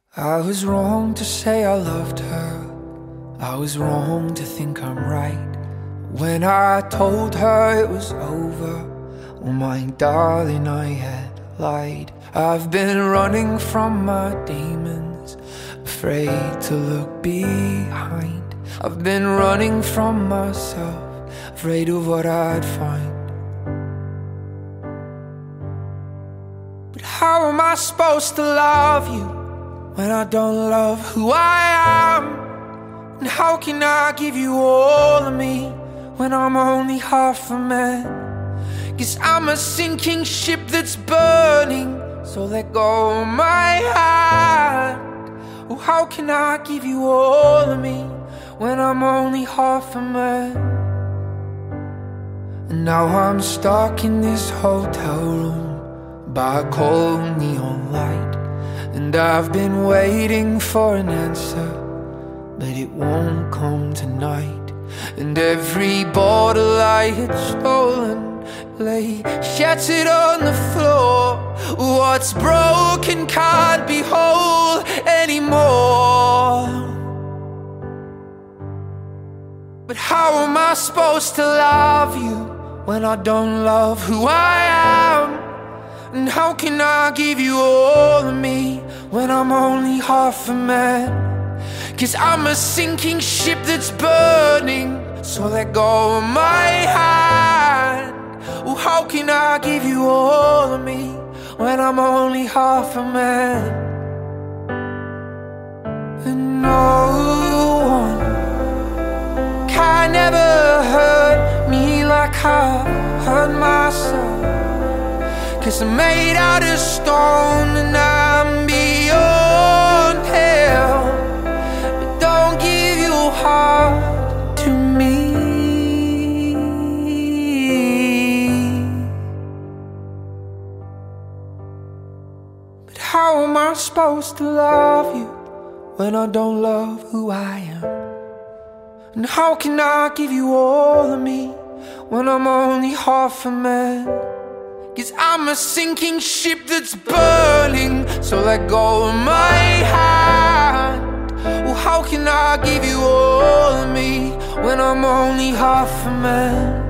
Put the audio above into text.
I was wrong to say I loved her. I was wrong to think I'm right. When I told her it was over, oh my darling, I had lied. I've been running from my demons, afraid to look behind. I've been running from myself, afraid of what I'd find. But how am I supposed to love you when I don't love who I am? And how can I give you all of me when I'm only half a man? 'Cause I'm a sinking ship that's burning, so let go of my hand. Oh, how can I give you all of me when I'm only half a man? And now I'm stuck in this hotel room by a cold neon light, and I've been waiting for an answer, but it won't come tonight. And every bottle I had stolen lay shattered on the floor. What's broken can't be whole anymore. But how am I supposed to love you when I don't love who I am? And how can I give you all of me when I'm only half a man? 'Cause I'm a sinking ship that's burning, so let go of my hand. Oh, how can I give you all of me when I'm only half a man? And no one can ever hurt me like I hurt myself. 'Cause I'm made out of stone and I'm beyond hell. But don't give your heart to me. But how am I supposed to love you when I don't love who I am? And how can I give you all of me when I'm only half a man? 'Cause I'm a sinking ship that's burning, so let go of my hand. Well, how can I give you all of me when I'm only half a man?